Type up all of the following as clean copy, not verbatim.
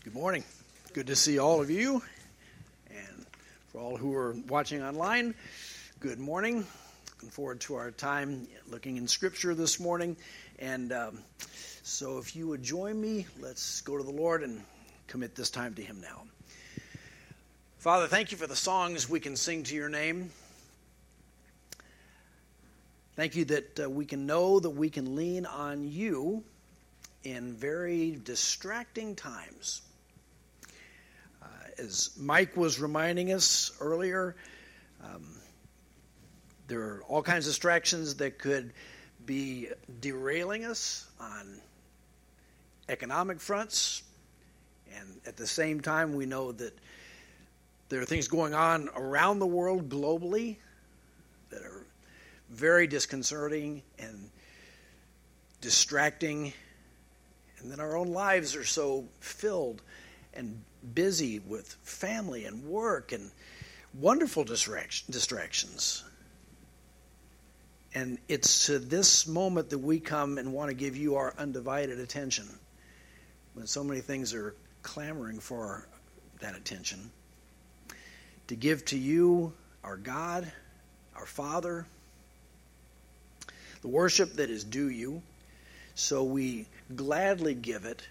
Good morning. Good to see all of you. And for all who are watching online, good morning. Looking forward to our time looking in Scripture this morning. And so if you would join me, let's go to the Lord and commit this time to Him now. Father, thank you for the songs we can sing to your name. Thank you that we can know that we can lean on you in very distracting times. As Mike was reminding us earlier, there are all kinds of distractions that could be derailing us on economic fronts. And at the same time, we know that there are things going on around the world globally that are very disconcerting and distracting. And then our own lives are so filled and busy with family and work and wonderful distractions. And it's to this moment that we come and want to give you our undivided attention when so many things are clamoring for that attention. To give to you, our God, our Father, the worship that is due you. So we gladly give it.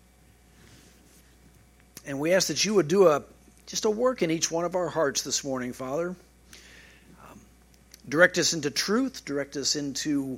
And we ask that you would do just a work in each one of our hearts this morning, Father. Direct us into truth. Direct us into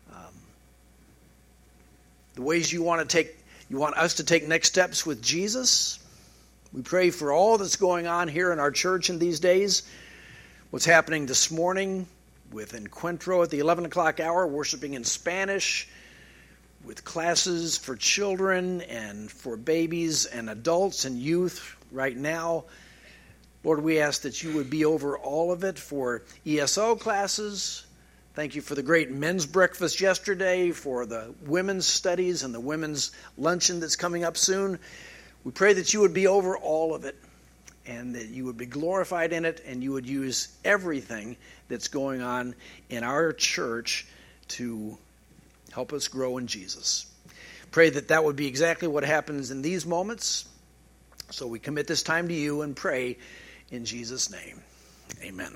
the ways you want us to take next steps with Jesus. We pray for all that's going on here in our church in these days. What's happening this morning with Encuentro at the 11 o'clock hour, worshiping in Spanish, with classes for children and for babies and adults and youth right now. Lord, we ask that you would be over all of it for ESO classes. Thank you for the great men's breakfast yesterday, for the women's studies and the women's luncheon that's coming up soon. We pray that you would be over all of it and that you would be glorified in it and you would use everything that's going on in our church to help us grow in Jesus. Pray that that would be exactly what happens in these moments. So we commit this time to you and pray in Jesus' name. Amen.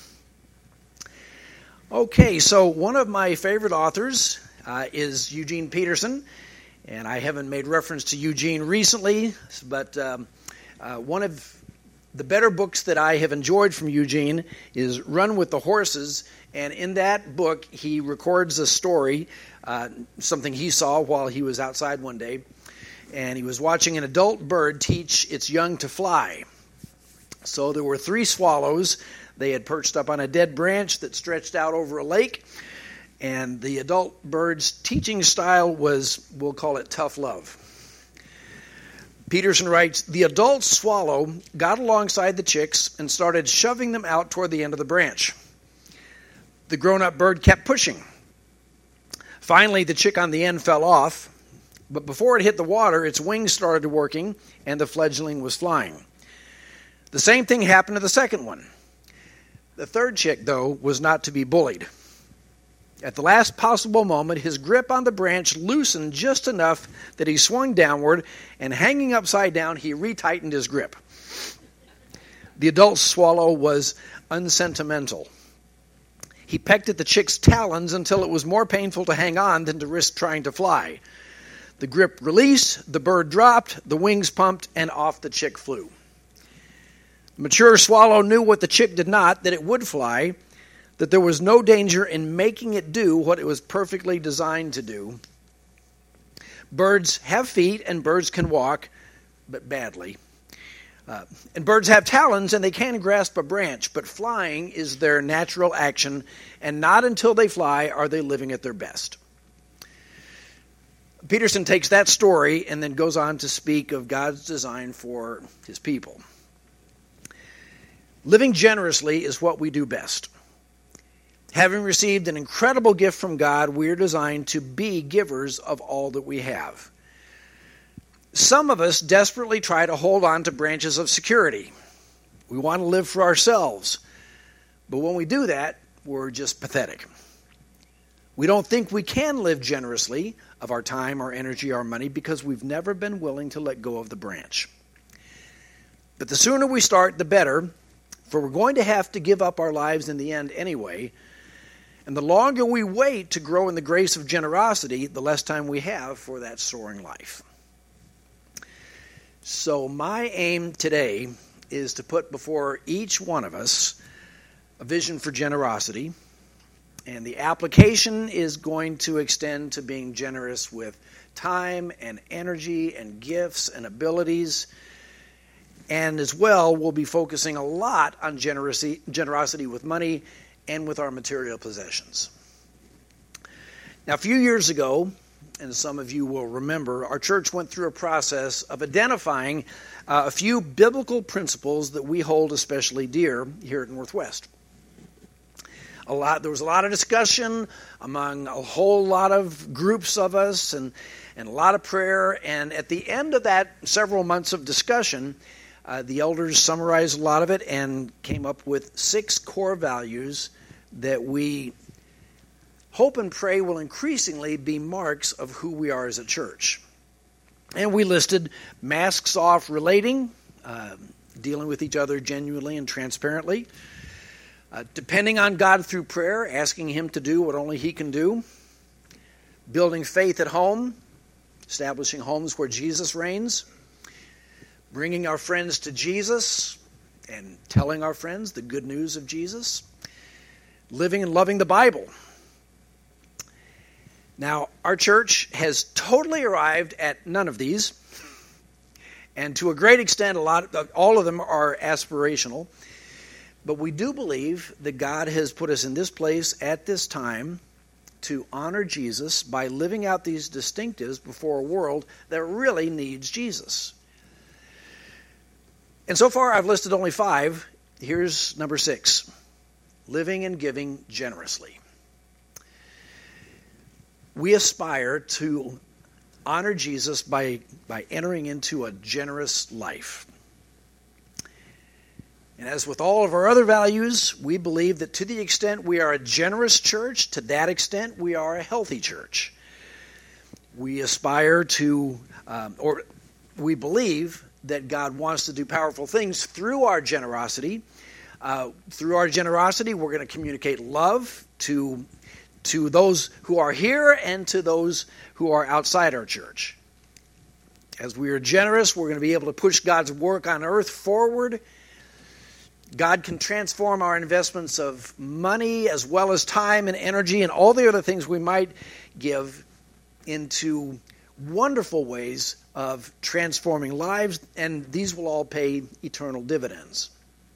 Okay, so one of my favorite authors is Eugene Peterson. And I haven't made reference to Eugene recently, but one of the better books that I have enjoyed from Eugene is Run with the Horses. And in that book, he records a story, something he saw while he was outside one day. And he was watching an adult bird teach its young to fly. So there were 3 swallows. They had perched up on a dead branch that stretched out over a lake. And the adult bird's teaching style was, we'll call it tough love. Peterson writes, the adult swallow got alongside the chicks and started shoving them out toward the end of the branch. The grown-up bird kept pushing. Finally, the chick on the end fell off, but before it hit the water, its wings started working and the fledgling was flying. The same thing happened to the second one. The third chick, though, was not to be bullied. At the last possible moment, his grip on the branch loosened just enough that he swung downward, and hanging upside down, he retightened his grip. The adult swallow was unsentimental. He pecked at the chick's talons until it was more painful to hang on than to risk trying to fly. The grip released, the bird dropped, the wings pumped, and off the chick flew. The mature swallow knew what the chick did not, that it would fly, that there was no danger in making it do what it was perfectly designed to do. Birds have feet and birds can walk, but badly. And birds have talons and they can grasp a branch, but flying is their natural action, and not until they fly are they living at their best. Peterson takes that story and then goes on to speak of God's design for his people. Living generously is what we do best. Having received an incredible gift from God, we are designed to be givers of all that we have. Some of us desperately try to hold on to branches of security. We want to live for ourselves. But when we do that, we're just pathetic. We don't think we can live generously of our time, our energy, our money, because we've never been willing to let go of the branch. But the sooner we start, the better, for we're going to have to give up our lives in the end anyway. And the longer we wait to grow in the grace of generosity, the less time we have for that soaring life. So my aim today is to put before each one of us a vision for generosity. And the application is going to extend to being generous with time and energy and gifts and abilities. And as well, we'll be focusing a lot on generosity with money and with our material possessions. Now, a few years ago, and some of you will remember, our church went through a process of identifying a few biblical principles that we hold especially dear here at Northwest. There was a lot of discussion among a whole lot of groups of us and a lot of prayer. And at the end of that several months of discussion, the elders summarized a lot of it and came up with 6 core values that we hope and pray will increasingly be marks of who we are as a church. And we listed masks off relating, dealing with each other genuinely and transparently, depending on God through prayer, asking Him to do what only He can do, building faith at home, establishing homes where Jesus reigns, bringing our friends to Jesus and telling our friends the good news of Jesus, living and loving the Bible. Now, our church has totally arrived at none of these, and to a great extent, all of them are aspirational. But we do believe that God has put us in this place at this time to honor Jesus by living out these distinctives before a world that really needs Jesus. And so far, I've listed only 5. Here's number 6, living and giving generously. We aspire to honor Jesus by entering into a generous life. And as with all of our other values, we believe that to the extent we are a generous church, to that extent we are a healthy church. We aspire to, or we believe that God wants to do powerful things through our generosity. Through our generosity, we're going to communicate love to those who are here and to those who are outside our church. As we are generous, we're going to be able to push God's work on earth forward. God can transform our investments of money as well as time and energy and all the other things we might give into wonderful ways of transforming lives, and these will all pay eternal dividends.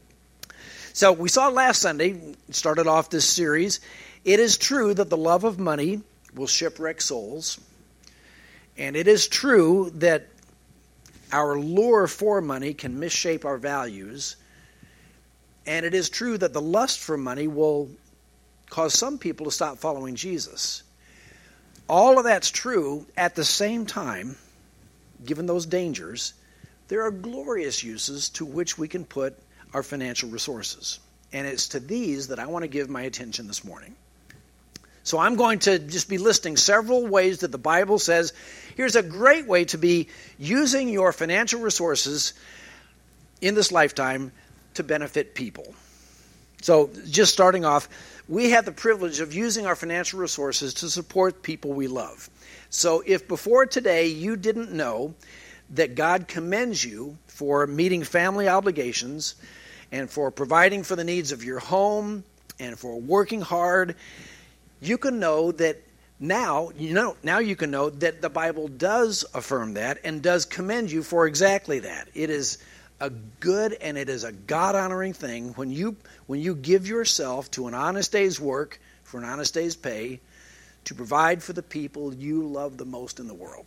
So we saw last Sunday, started off this series, it is true that the love of money will shipwreck souls, and it is true that our lure for money can misshape our values, and it is true that the lust for money will cause some people to stop following Jesus. All of that's true. At the same time, given those dangers, there are glorious uses to which we can put our financial resources. And it's to these that I want to give my attention this morning. So I'm going to just be listing several ways that the Bible says, here's a great way to be using your financial resources in this lifetime to benefit people. So just starting off, we have the privilege of using our financial resources to support people we love. So if before today you didn't know that God commends you for meeting family obligations and for providing for the needs of your home and for working hard, you can know that now you can know that the Bible does affirm that and does commend you for exactly that. It is a good and it is a God-honoring thing when you give yourself to an honest day's work for an honest day's pay to provide for the people you love the most in the world.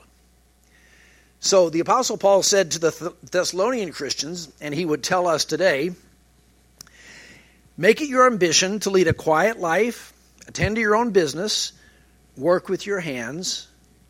So the Apostle Paul said to the Thessalonian Christians, and he would tell us today, make it your ambition to lead a quiet life, attend to your own business, work with your hands.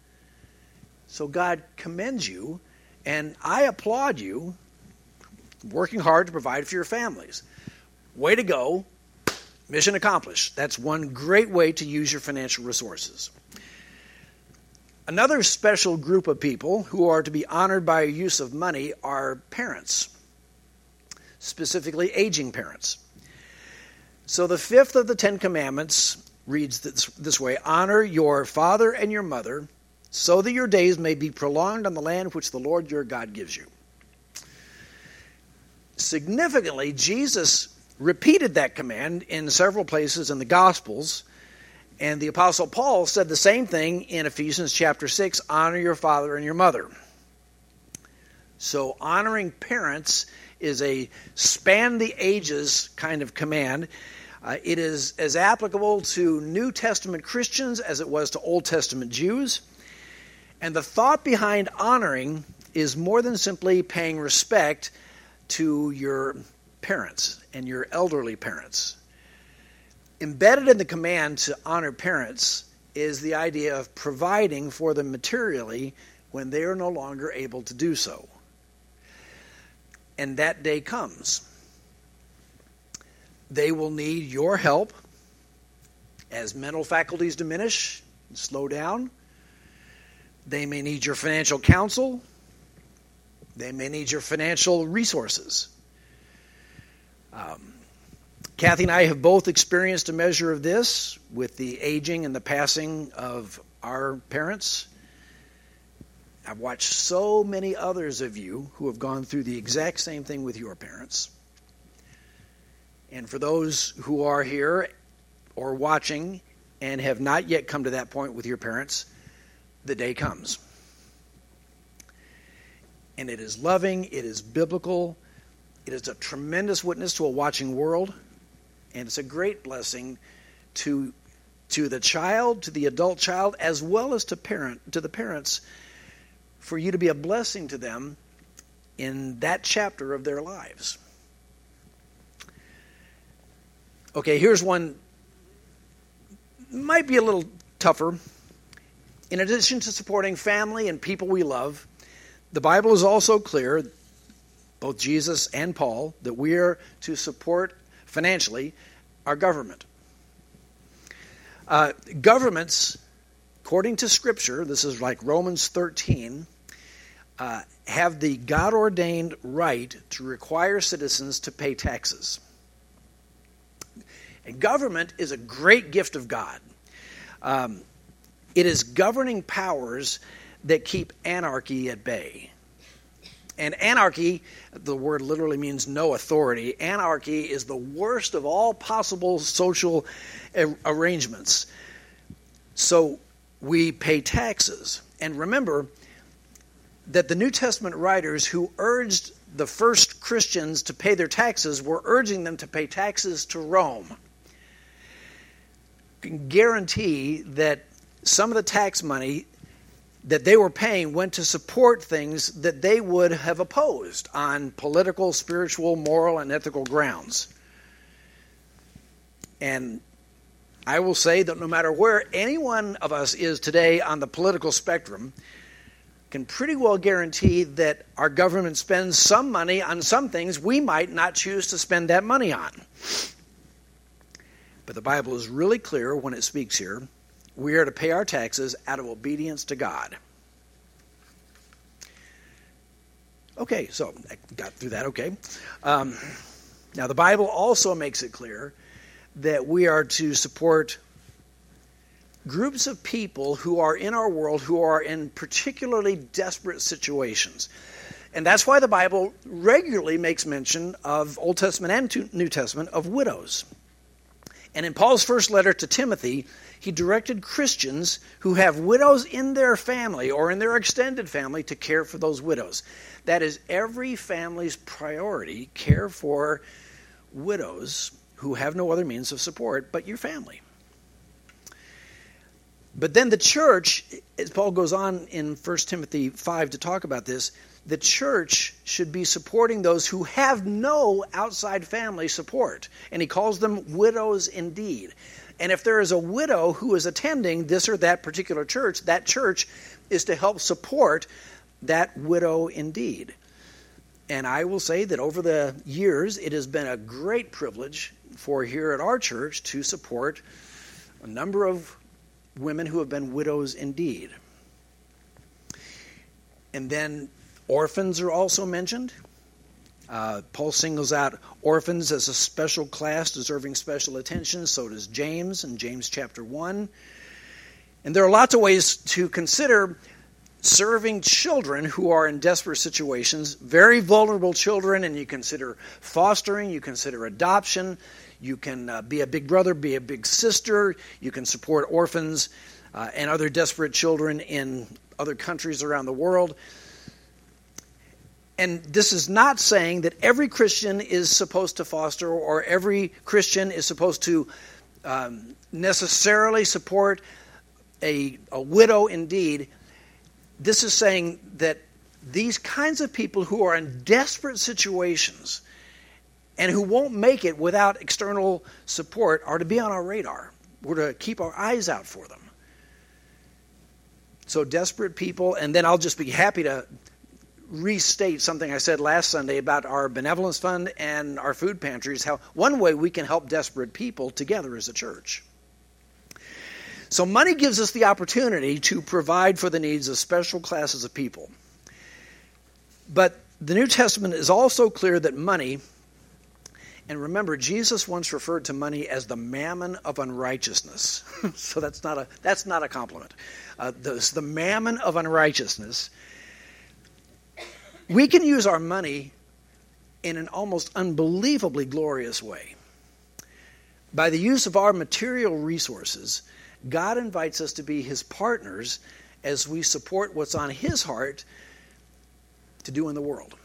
So God commends you, and I applaud you working hard to provide for your families. Way to go. Mission accomplished. That's one great way to use your financial resources. Another special group of people who are to be honored by use of money are parents, specifically aging parents. So the fifth of the Ten Commandments reads this way: honor your father and your mother, so that your days may be prolonged on the land which the Lord your God gives you. Significantly, Jesus repeated that command in several places in the Gospels, and the Apostle Paul said the same thing in Ephesians chapter 6, honor your father and your mother. So honoring parents is a span the ages kind of command. It is as applicable to New Testament Christians as it was to Old Testament Jews. And the thought behind honoring is more than simply paying respect to your parents and your elderly parents. Embedded in the command to honor parents is the idea of providing for them materially when they are no longer able to do so. And that day comes. They will need your help as mental faculties diminish and slow down. They may need your financial counsel. They may need your financial resources. Kathy and I have both experienced a measure of this with the aging and the passing of our parents. I've watched so many others of you who have gone through the exact same thing with your parents. And for those who are here or watching and have not yet come to that point with your parents, the day comes. And it is loving, it is biblical, it is a tremendous witness to a watching world, and it's a great blessing to the child, to the adult child, as well as to the parents, for you to be a blessing to them in that chapter of their lives. Okay, here's one, might be a little tougher. In addition to supporting family and people we love, the Bible is also clear, both Jesus and Paul, that we are to support financially our government. Governments, according to Scripture, this is like Romans 13, have the God-ordained right to require citizens to pay taxes. And government is a great gift of God. It is governing powers that keep anarchy at bay. And anarchy, the word literally means no authority. Anarchy is the worst of all possible social arrangements. So we pay taxes. And remember that the New Testament writers who urged the first Christians to pay their taxes were urging them to pay taxes to Rome. I can guarantee that some of the tax money that they were paying went to support things that they would have opposed on political, spiritual, moral, and ethical grounds. And I will say that no matter where any one of us is today on the political spectrum, can pretty well guarantee that our government spends some money on some things we might not choose to spend that money on. But the Bible is really clear when it speaks here. We are to pay our taxes out of obedience to God. Okay, so I got through that, okay. Now the Bible also makes it clear that we are to support groups of people who are in our world who are in particularly desperate situations. And that's why the Bible regularly makes mention of Old Testament and New Testament of widows. And in Paul's first letter to Timothy, he directed Christians who have widows in their family or in their extended family to care for those widows. That is every family's priority, care for widows who have no other means of support but your family. But then the church, as Paul goes on in 1 Timothy 5 to talk about this, the church should be supporting those who have no outside family support. And he calls them widows indeed. And if there is a widow who is attending this or that particular church, that church is to help support that widow indeed. And I will say that over the years, it has been a great privilege for here at our church to support a number of women who have been widows indeed. And then orphans are also mentioned. Paul singles out orphans as a special class deserving special attention. So does James in James chapter 1. And there are lots of ways to consider serving children who are in desperate situations, very vulnerable children, and you consider fostering, you consider adoption, you can be a big brother, be a big sister, you can support orphans and other desperate children in other countries around the world. And this is not saying that every Christian is supposed to foster or every Christian is supposed to necessarily support a widow indeed. This is saying that these kinds of people who are in desperate situations and who won't make it without external support are to be on our radar. We're to keep our eyes out for them. So desperate people, and then I'll just be happy to restate something I said last Sunday about our benevolence fund and our food pantries, how one way we can help desperate people together as a church. So money gives us the opportunity to provide for the needs of special classes of people. But the New Testament is also clear that money, and remember, Jesus once referred to money as the mammon of unrighteousness. So that's not a compliment. The mammon of unrighteousness. We can use our money in an almost unbelievably glorious way. By the use of our material resources, God invites us to be his partners as we support what's on his heart to do in the world.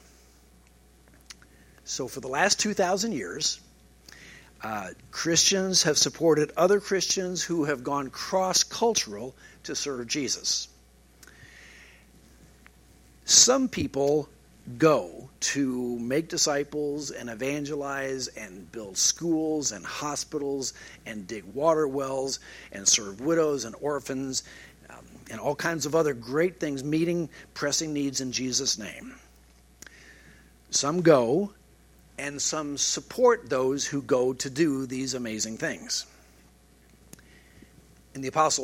So for the last 2,000 years, Christians have supported other Christians who have gone cross-cultural to serve Jesus. Some people go to make disciples and evangelize and build schools and hospitals and dig water wells and serve widows and orphans and all kinds of other great things, meeting pressing needs in Jesus' name. Some go, and some support those who go to do these amazing things. And the Apostle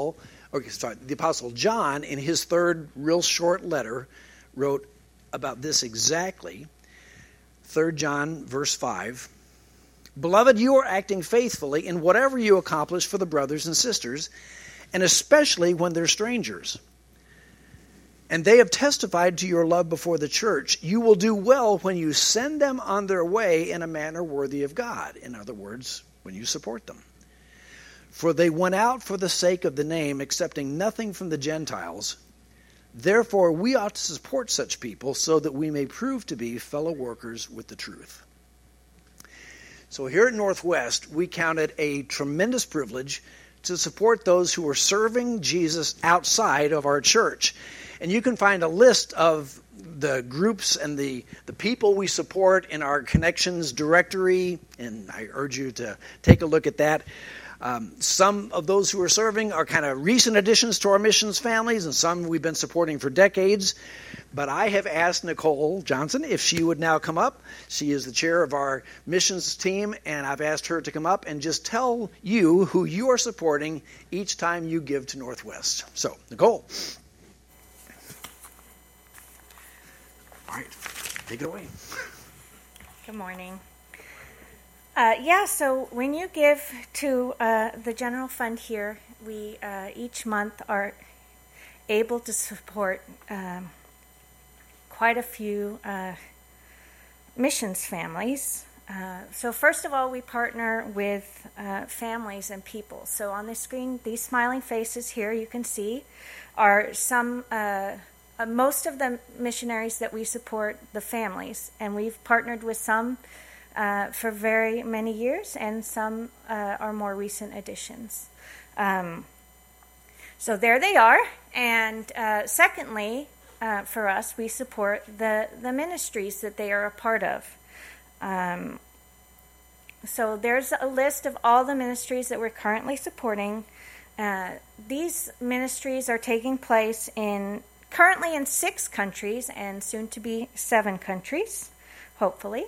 John, in his third real short letter, wrote about this exactly. 3 John verse 5. Beloved, you are acting faithfully in whatever you accomplish for the brothers and sisters, and especially when they're strangers. And they have testified to your love before the church. You will do well when you send them on their way in a manner worthy of God. In other words, when you support them. For they went out for the sake of the name, accepting nothing from the Gentiles. Therefore, we ought to support such people so that we may prove to be fellow workers with the truth. So here at Northwest, we count it a tremendous privilege to support those who are serving Jesus outside of our church. And you can find a list of the groups and the people we support in our connections directory, and I urge you to take a look at that. Some of those who are serving are kind of recent additions to our missions families, and some we've been supporting for decades. But I have asked Nicole Johnson if she would now come up. She is the chair of our missions team, and I've asked her to come up and just tell you who you are supporting each time you give to Northwest. So, Nicole. All right, take it away. Good morning. So when you give to the general fund here, we each month are able to support quite a few missions families. So first of all, we partner with families and people. So on the screen, these smiling faces here you can see are some, most of the missionaries that we support, the families. And we've partnered with some for very many years, and some are more recent additions. So there they are. And secondly, for us, we support the ministries that they are a part of. So there's a list of all the ministries that we're currently supporting. These ministries are taking place currently in 6 countries and soon to be 7 countries, hopefully.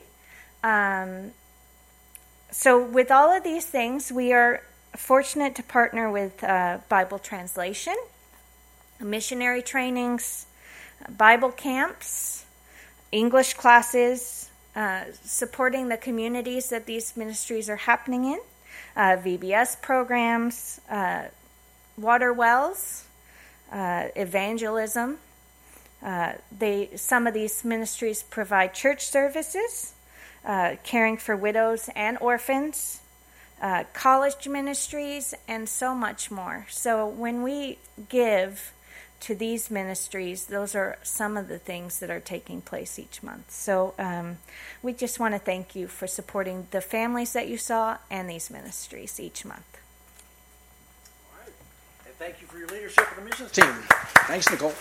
So with all of these things, we are fortunate to partner with Bible translation, missionary trainings, Bible camps, English classes, supporting the communities that these ministries are happening in, VBS programs, water wells, evangelism. Some of these ministries provide church services, caring for widows and orphans, college ministries, and so much more. So when we give to these ministries, those are some of the things that are taking place each month. So we just want to thank you for supporting the families that you saw and these ministries each month. All right. And thank you for your leadership of the missions team. Thanks, Nicole.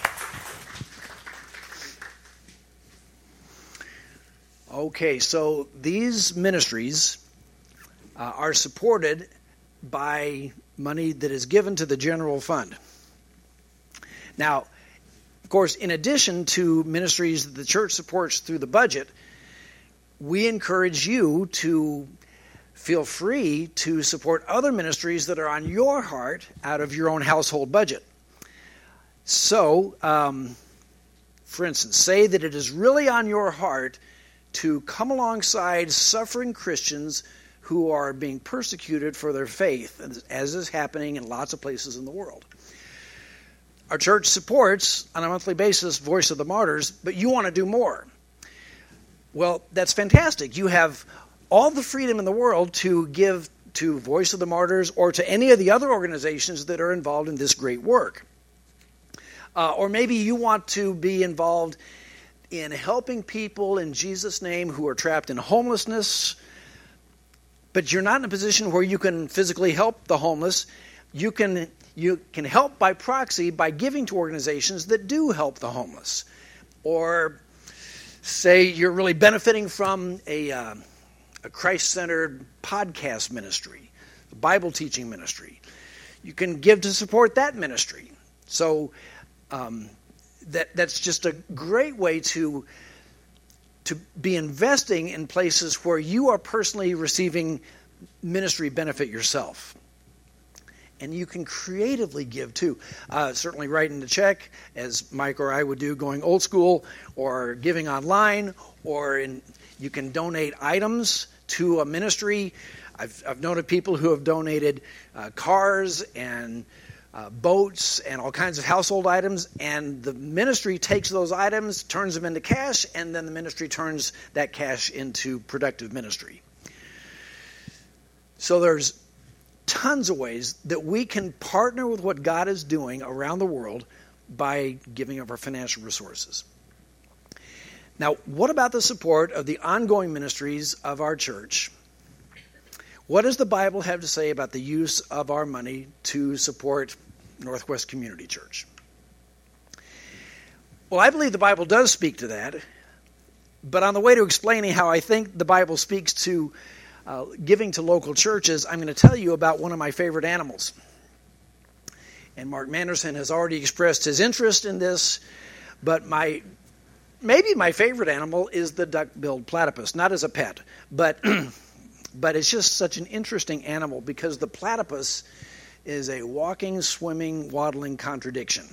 Okay, so these ministries are supported by money that is given to the general fund. Now, of course, in addition to ministries that the church supports through the budget, we encourage you to feel free to support other ministries that are on your heart out of your own household budget. So, for instance, say that it is really on your heart to come alongside suffering Christians who are being persecuted for their faith, as is happening in lots of places in the world. Our church supports, on a monthly basis, Voice of the Martyrs, but you want to do more. Well, that's fantastic. You have all the freedom in the world to give to Voice of the Martyrs or to any of the other organizations that are involved in this great work. Or maybe you want to be involved in helping people in Jesus' name who are trapped in homelessness, but you're not in a position where you can physically help the homeless. You can help by proxy by giving to organizations that do help the homeless. Or say you're really benefiting from a Christ-centered podcast ministry, a Bible teaching ministry. You can give to support that ministry. So that's just a great way to be investing in places where you are personally receiving ministry benefit yourself. And you can creatively give too. Certainly writing the check, as Mike or I would do, going old school, or giving online, or you can donate items to a ministry. I've known of people who have donated cars and boats and all kinds of household items, and the ministry takes those items, turns them into cash, and then the ministry turns that cash into productive ministry. So there's tons of ways that we can partner with what God is doing around the world by giving of our financial resources. Now, what about the support of the ongoing ministries of our church? What does the Bible have to say about the use of our money to support Northwest Community Church? Well, I believe the Bible does speak to that, but on the way to explaining how I think the Bible speaks to giving to local churches, I'm going to tell you about one of my favorite animals. And Mark Manderson has already expressed his interest in this, but maybe my favorite animal is the duck-billed platypus, not as a pet, but it's just such an interesting animal because the platypus is a walking, swimming, waddling contradiction.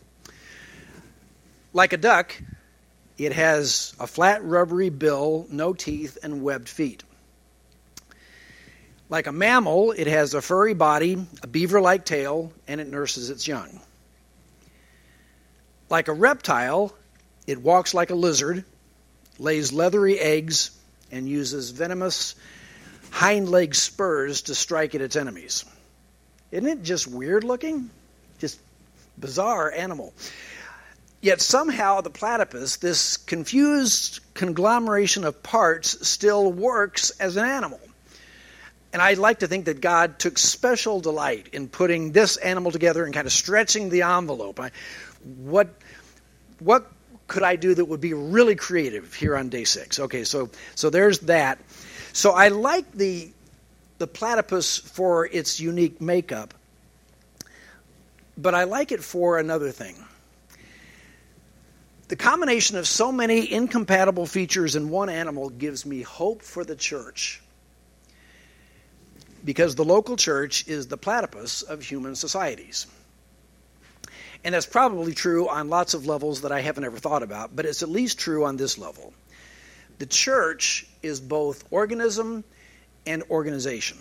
Like a duck, it has a flat, rubbery bill, no teeth, and webbed feet. Like a mammal, it has a furry body, a beaver-like tail, and it nurses its young. Like a reptile, it walks like a lizard, lays leathery eggs, and uses venomous hind leg spurs to strike at its enemies. Isn't it just weird looking? Just bizarre animal. Yet somehow the platypus, this confused conglomeration of parts, still works as an animal. And I'd like to think that God took special delight in putting this animal together and kind of stretching the envelope. What could I do that would be really creative here on day 6? Okay, so there's that. So I like the platypus for its unique makeup, but I like it for another thing. The combination of so many incompatible features in one animal gives me hope for the church, because the local church is the platypus of human societies. And that's probably true on lots of levels that I haven't ever thought about, but it's at least true on this level. The church is both organism and organization.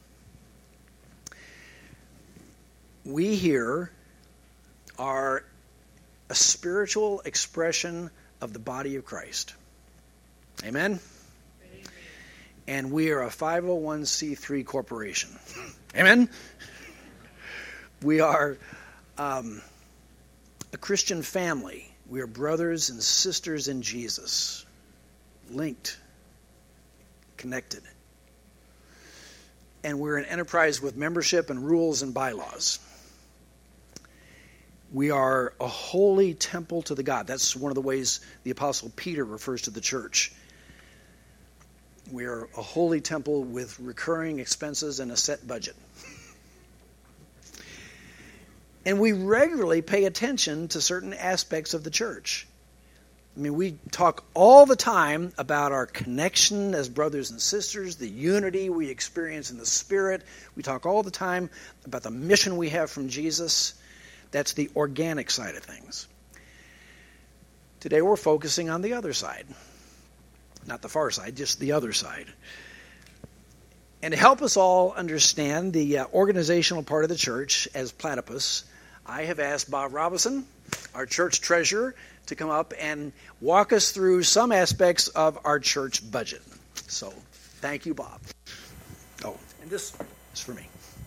We here are a spiritual expression of the body of Christ. Amen? And we are a 501c3 corporation. Amen? We are a Christian family. We are brothers and sisters in Jesus, linked, connected. And we're an enterprise with membership and rules and bylaws. We are a holy temple to the God. That's one of the ways the Apostle Peter refers to the church. We are a holy temple with recurring expenses and a set budget. And we regularly pay attention to certain aspects of the church. I mean, we talk all the time about our connection as brothers and sisters, the unity we experience in the Spirit. We talk all the time about the mission we have from Jesus. That's the organic side of things. Today we're focusing on the other side. Not the far side, just the other side. And to help us all understand the organizational part of the church as Platypus, I have asked Bob Robinson, our church treasurer, to come up and walk us through some aspects of our church budget. So, thank you, Bob. Oh, and this is for me.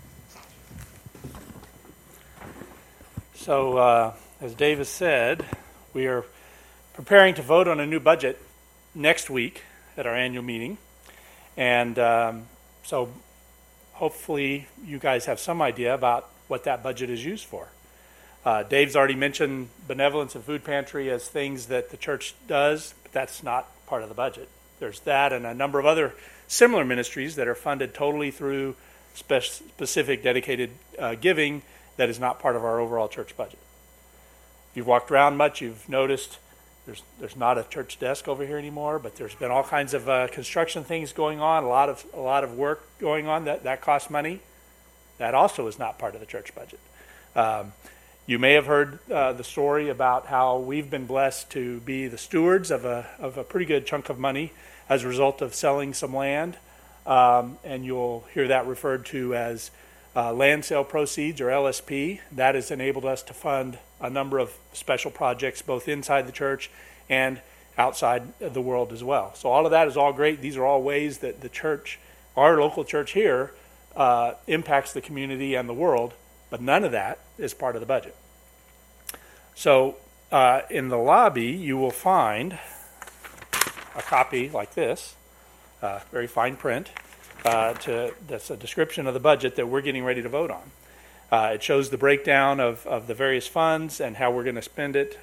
So, as Davis said, we are preparing to vote on a new budget next week at our annual meeting. And so hopefully you guys have some idea about what that budget is used for. Dave's already mentioned benevolence and food pantry as things that the church does, but that's not part of the budget. There's that and a number of other similar ministries that are funded totally through specific dedicated giving that is not part of our overall church budget. If you've walked around much, you've noticed there's not a church desk over here anymore, but there's been all kinds of construction things going on, a lot of work going on that costs money. That also is not part of the church budget. You may have heard the story about how we've been blessed to be the stewards of a pretty good chunk of money as a result of selling some land, and you'll hear that referred to as land sale proceeds, or LSP. That has enabled us to fund a number of special projects both inside the church and outside the world as well. So all of that is all great. These are all ways that the church, our local church here, impacts the community and the world, but none of that is part of the budget. So in the lobby, you will find a copy like this, very fine print, that's a description of the budget that we're getting ready to vote on. It shows the breakdown of the various funds and how we're going to spend it,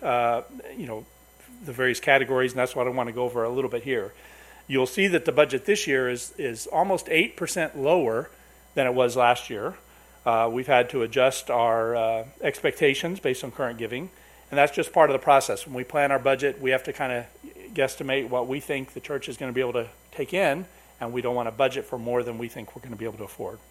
the various categories, and that's what I want to go over a little bit here. You'll see that the budget this year is almost 8% lower than it was last year. We've had to adjust our expectations based on current giving, and that's just part of the process. When we plan our budget, we have to kind of guesstimate what we think the church is going to be able to take in, and we don't want to budget for more than we think we're going to be able to afford.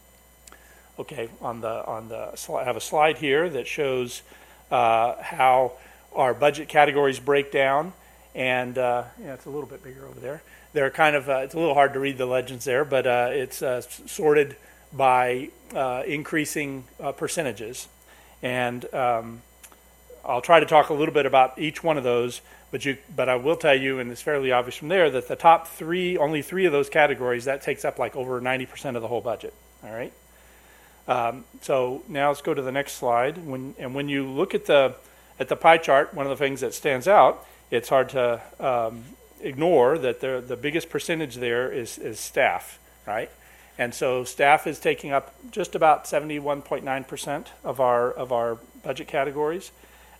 Okay, I have a slide here that shows how our budget categories break down, and it's a little bit bigger over there. They're kind of it's a little hard to read the legends there, but it's sorted by increasing percentages, and I'll try to talk a little bit about each one of those. But I will tell you, and it's fairly obvious from there, that the top three, only three of those categories, that takes up like over 90% of the whole budget. All right. So now let's go to the next slide. When you look at the pie chart, one of the things that stands out, it's hard to ignore that the biggest percentage there is staff, right? And so staff is taking up just about 71.9% of our budget categories.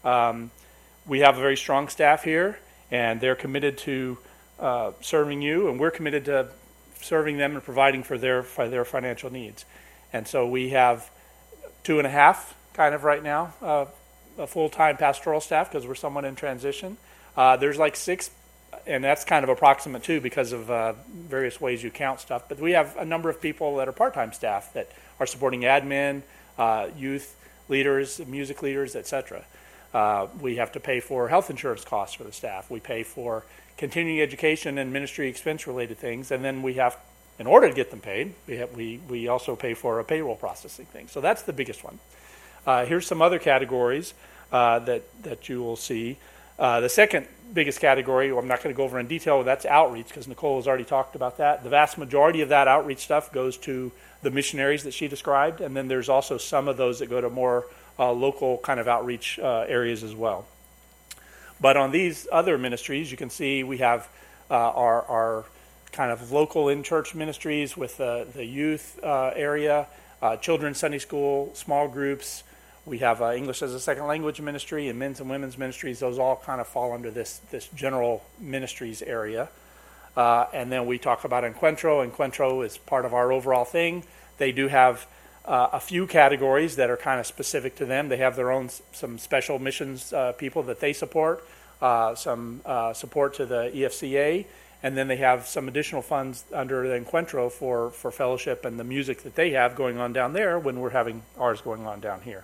We have a very strong staff here, and they're committed to serving you, and we're committed to serving them and providing for their financial needs. And so we have 2.5 kind of right now, a full-time pastoral staff because we're somewhat in transition. There's like 6, and that's kind of approximate too because of various ways you count stuff. But we have a number of people that are part-time staff that are supporting admin, youth, leaders, music leaders, etc. We have to pay for health insurance costs for the staff. We pay for continuing education and ministry expense-related things, and then we have, in order to get them paid, we also pay for a payroll processing thing. So that's the biggest one. Here's some other categories that you will see. The second biggest category, I'm not going to go over in detail, that's outreach, because Nicole has already talked about that. The vast majority of that outreach stuff goes to the missionaries that she described, and then there's also some of those that go to more local kind of outreach areas as well. But on these other ministries, you can see we have our kind of local in-church ministries with the youth area, children's Sunday school, small groups. We have English as a second language ministry and men's and women's ministries. Those all kind of fall under this general ministries area. And then we talk about Encuentro. Encuentro is part of our overall thing. They do have a few categories that are kind of specific to them. They have their own, some special missions people that they support, some support to the EFCA, and then they have some additional funds under the Encuentro for fellowship and the music that they have going on down there when we're having ours going on down here.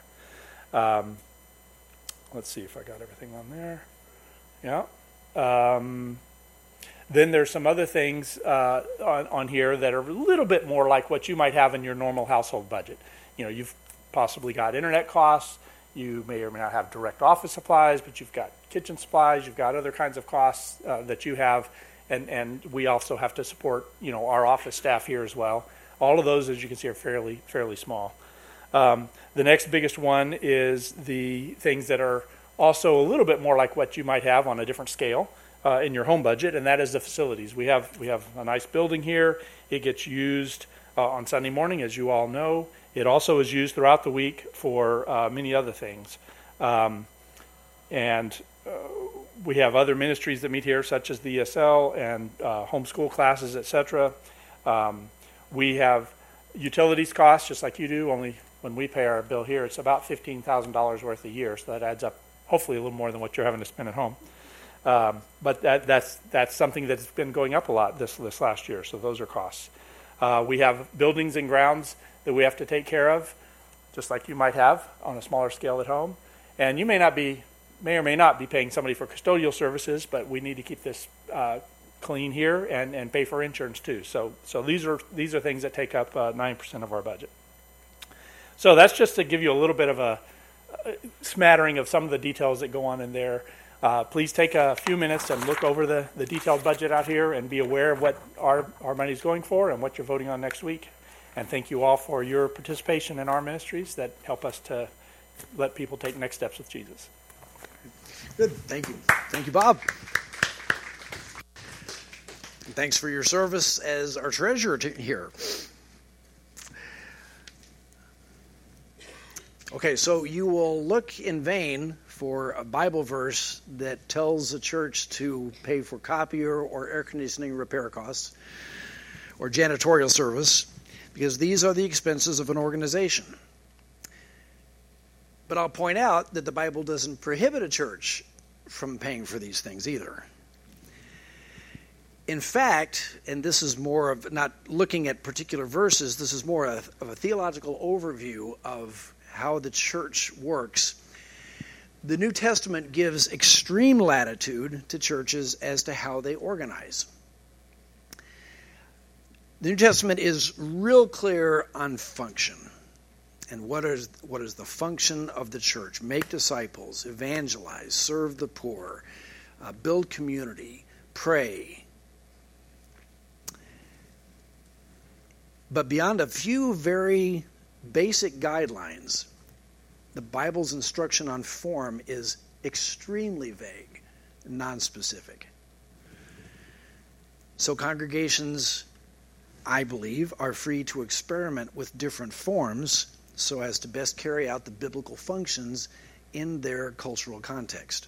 Let's see if I got everything on there. Yeah. Then there's some other things on here that are a little bit more like what you might have in your normal household budget. You know, you've possibly got internet costs. You may or may not have direct office supplies, but you've got kitchen supplies. You've got other kinds of costs that you have, and we also have to support, you know, our office staff here as well. All of those, as you can see, are fairly small. The next biggest one is the things that are also a little bit more like what you might have on a different scale in your home budget, and that is the facilities. We have a nice building here. It gets used on Sunday morning, as you all know. It also is used throughout the week for many other things. And we have other ministries that meet here, such as the ESL and homeschool classes, etc. We have utilities costs, just like you do, only when we pay our bill here, it's about $15,000 worth a year, so that adds up hopefully a little more than what you're having to spend at home. But that's something that's been going up a lot this last year, so those are costs. We have buildings and grounds that we have to take care of, just like you might have on a smaller scale at home. And you may or may not be paying somebody for custodial services, but we need to keep this clean here and pay for insurance too. So these are things that take up 9% of our budget. So that's just to give you a little bit of a smattering of some of the details that go on in there. Please take a few minutes and look over the detailed budget out here and be aware of what our money is going for and what you're voting on next week. And thank you all for your participation in our ministries that help us to let people take next steps with Jesus. Good. Thank you. Thank you, Bob. And thanks for your service as our treasurer here. Okay, so you will look in vain for a Bible verse that tells the church to pay for copier or air conditioning repair costs or janitorial service, because these are the expenses of an organization. But I'll point out that the Bible doesn't prohibit a church from paying for these things either. In fact, and this is more of not looking at particular verses, this is more of a theological overview of how the church works. The New Testament gives extreme latitude to churches as to how they organize. The New Testament is real clear on function. And what is the function of the church? Make disciples, evangelize, serve the poor, build community, pray. But beyond a few very basic guidelines, the Bible's instruction on form is extremely vague, non-specific. So congregations, I believe, are free to experiment with different forms so as to best carry out the biblical functions in their cultural context.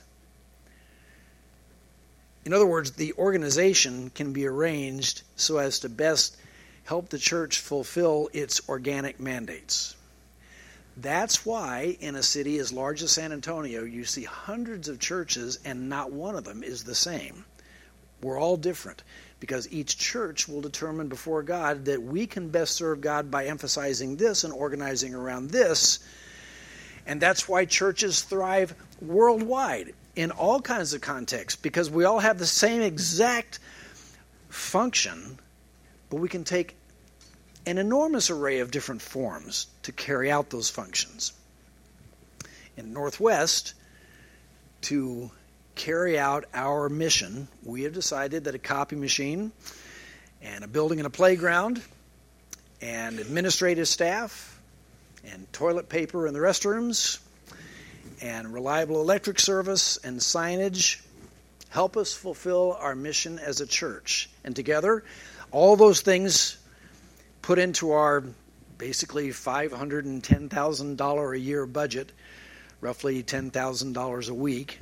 In other words, the organization can be arranged so as to best help the church fulfill its organic mandates. That's why in a city as large as San Antonio, you see hundreds of churches and not one of them is the same. We're all different because each church will determine before God that we can best serve God by emphasizing this and organizing around this. And that's why churches thrive worldwide in all kinds of contexts, because we all have the same exact function, but we can take an enormous array of different forms to carry out those functions. In Northwest, to carry out our mission, we have decided that a copy machine and a building and a playground and administrative staff and toilet paper in the restrooms and reliable electric service and signage help us fulfill our mission as a church. And together, all those things put into our basically $510,000 a year budget, roughly $10,000 a week,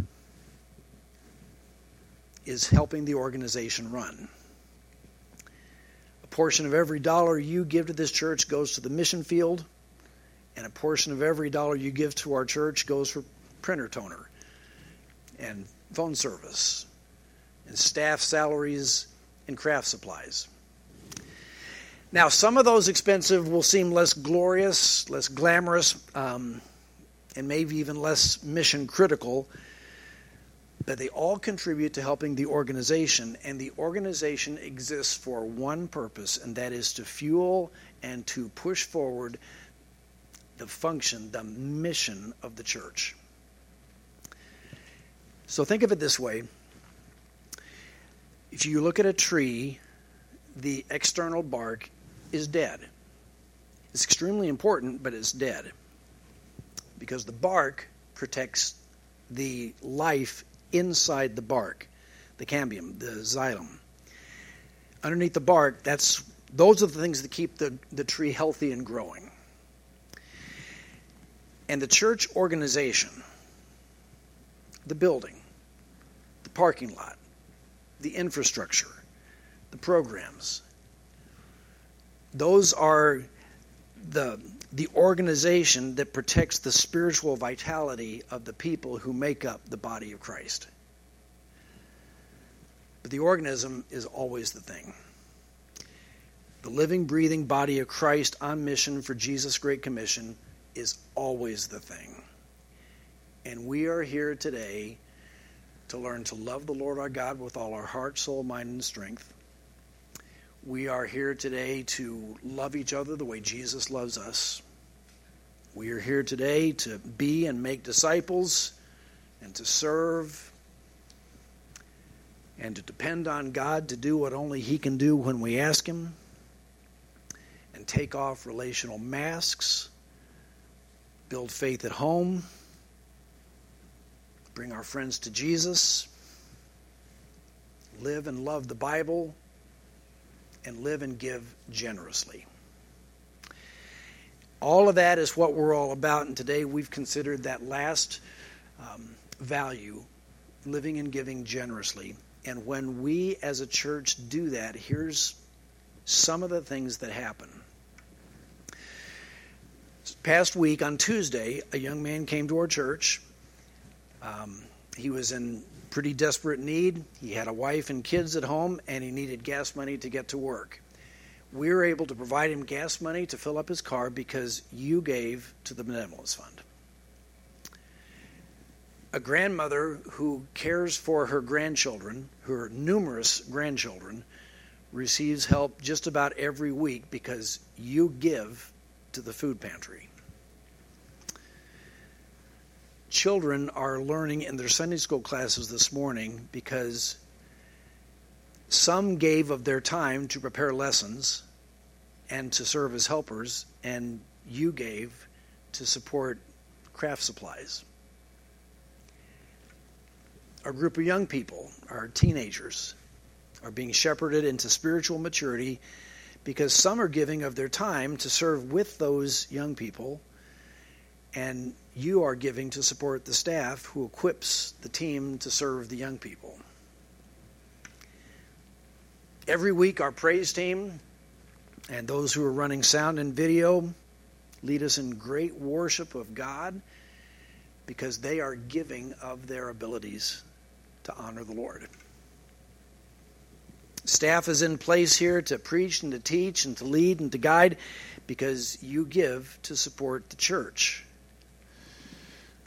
is helping the organization run. A portion of every dollar you give to this church goes to the mission field, and a portion of every dollar you give to our church goes for printer toner and phone service and staff salaries and craft supplies. Now, some of those expenses will seem less glorious, less glamorous, and maybe even less mission critical, but they all contribute to helping the organization, and the organization exists for one purpose, and that is to fuel and to push forward the function, the mission of the church. So think of it this way. If you look at a tree, the external bark is dead. It's extremely important, but it's dead, because the bark protects the life inside the bark, the cambium, the xylem. Underneath the bark, those are the things that keep the tree healthy and growing. And the church organization, the building, the parking lot, the infrastructure, the programs, those are the organization that protects the spiritual vitality of the people who make up the body of Christ. But the organism is always the thing. The living, breathing body of Christ on mission for Jesus' Great Commission is always the thing. And we are here today to learn to love the Lord our God with all our heart, soul, mind, and strength. We are here today to love each other the way Jesus loves us. We are here today to be and make disciples and to serve and to depend on God to do what only He can do when we ask Him, and take off relational masks, build faith at home, bring our friends to Jesus, live and love the Bible, and live and give generously. All of that is what we're all about, and today we've considered that last value, living and giving generously. And when we as a church do that, here's some of the things that happen. This past week on Tuesday, a young man came to our church. He was in pretty desperate need. He had a wife and kids at home, and he needed gas money to get to work. We were able to provide him gas money to fill up his car because you gave to the Benevolence Fund. A grandmother who cares for her grandchildren, her numerous grandchildren, receives help just about every week because you give to the food pantry. Children are learning in their Sunday school classes this morning because some gave of their time to prepare lessons and to serve as helpers, and you gave to support craft supplies. Our group of young people, our teenagers, are being shepherded into spiritual maturity because some are giving of their time to serve with those young people, and you are giving to support the staff who equips the team to serve the young people. Every week, our praise team and those who are running sound and video lead us in great worship of God because they are giving of their abilities to honor the Lord. Staff is in place here to preach and to teach and to lead and to guide because you give to support the church.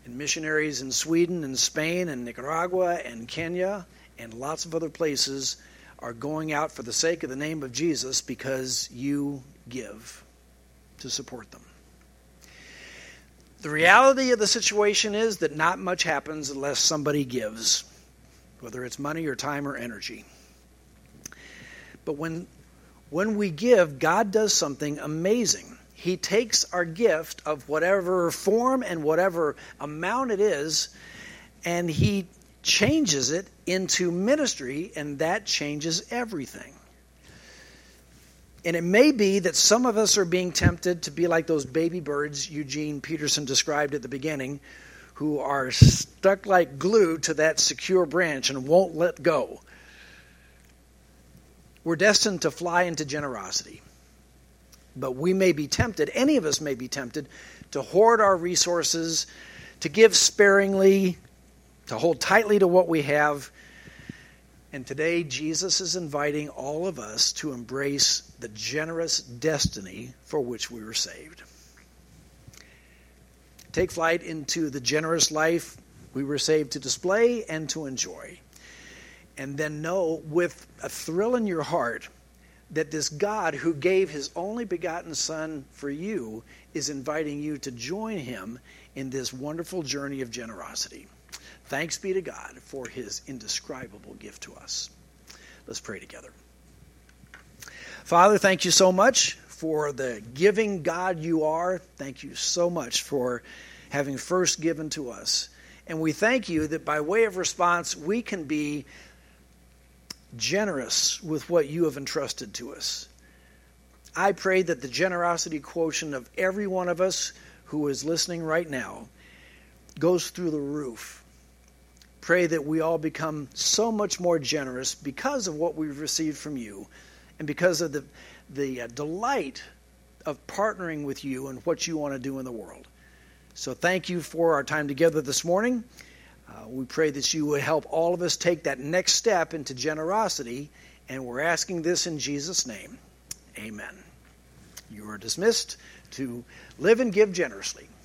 And missionaries in Sweden and Spain and Nicaragua and Kenya and lots of other places are going out for the sake of the name of Jesus because you give to support them. The reality of the situation is that not much happens unless somebody gives, whether it's money or time or energy. But when we give, God does something amazing. He takes our gift of whatever form and whatever amount it is, and He changes it into ministry, and that changes everything. And it may be that some of us are being tempted to be like those baby birds Eugene Peterson described at the beginning, who are stuck like glue to that secure branch and won't let go. We're destined to fly into generosity. But we may be tempted, any of us may be tempted, to hoard our resources, to give sparingly, to hold tightly to what we have. And today, Jesus is inviting all of us to embrace the generous destiny for which we were saved. Take flight into the generous life we were saved to display and to enjoy. And then know with a thrill in your heart that this God who gave His only begotten Son for you is inviting you to join Him in this wonderful journey of generosity. Thanks be to God for His indescribable gift to us. Let's pray together. Father, thank you so much for the giving God you are. Thank you so much for having first given to us. And we thank you that by way of response, we can be generous with what you have entrusted to us. I pray that the generosity quotient of every one of us who is listening right now goes through the roof. Pray that we all become so much more generous because of what we've received from you and because of the delight of partnering with you and what you want to do in the world. So thank you for our time together this morning. We pray that you would help all of us take that next step into generosity, and we're asking this in Jesus' name. Amen. You are dismissed to live and give generously.